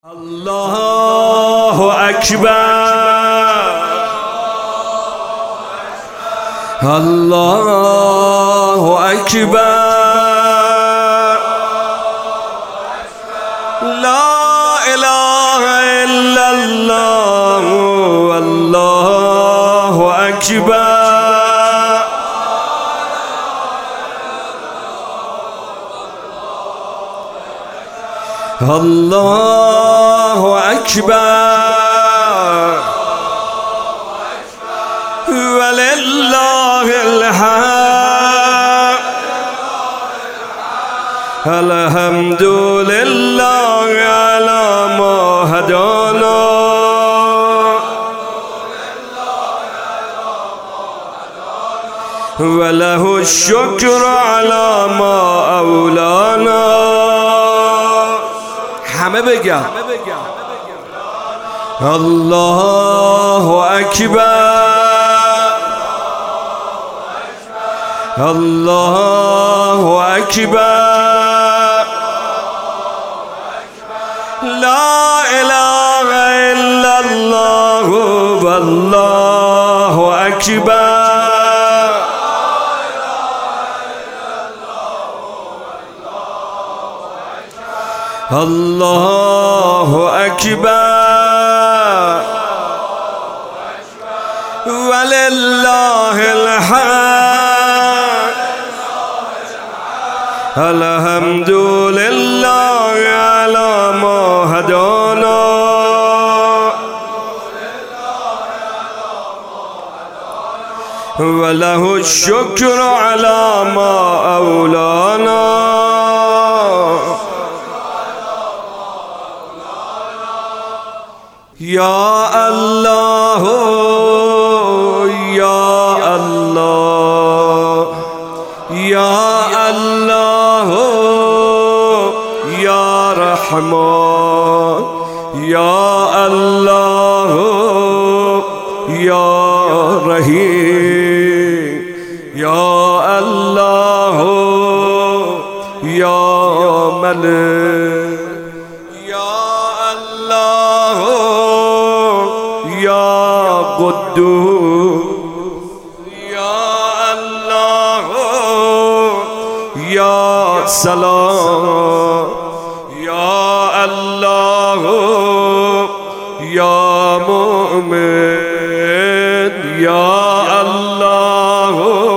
الله أكبر الله أكبر لا إله إلا الله والله أكبر الله أكبر ولله الحمد الحمد لله على ما هدانا وله الشكر على ما أولانا. همه بگم الله أكبر الله أكبر لا إله إلا الله والله أكبر الله أكبر ولله الحمد الحمد لله على ما هدانا وله الشكر على ما أولانا. يا الله يا الله يا الله يا رحمن يا الله يا رحيم يا الله يا ملك يا قدوس يا الله يا سلام يا الله يا مؤمن يا الله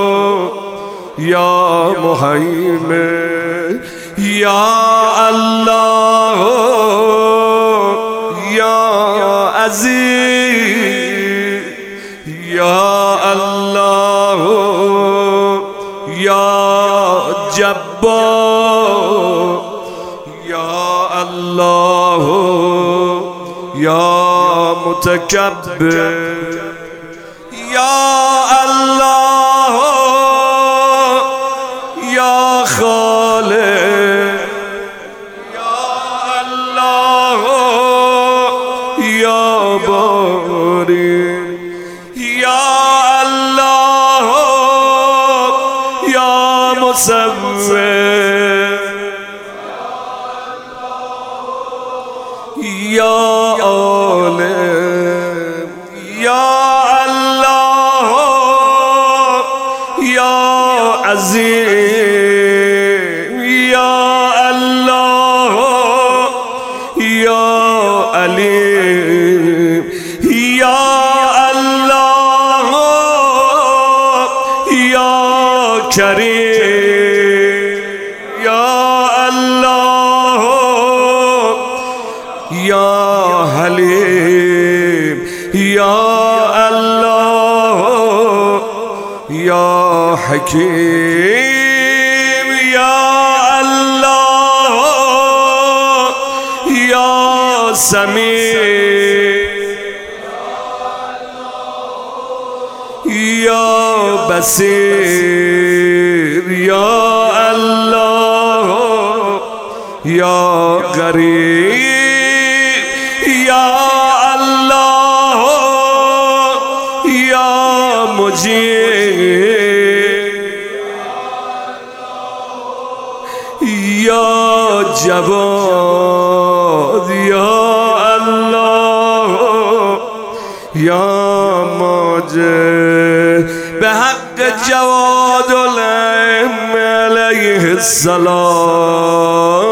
يا مهيمن يا الله يا عزيز يا الله يا جبار يا الله يا متكبر يا الله يا خالق يا الله يا بارئ يا الله يا مصور يا عالم يا الله يا عظيم يا الله يا عليم يا الله يا كريم يا الله يا حليم يا الله يا حكيم يا الله يا سميع يا بصير يا الله يا قريب يا الله يا مجيب يا جواد يا یا ماجد به حق جواد الائمه علیه السلام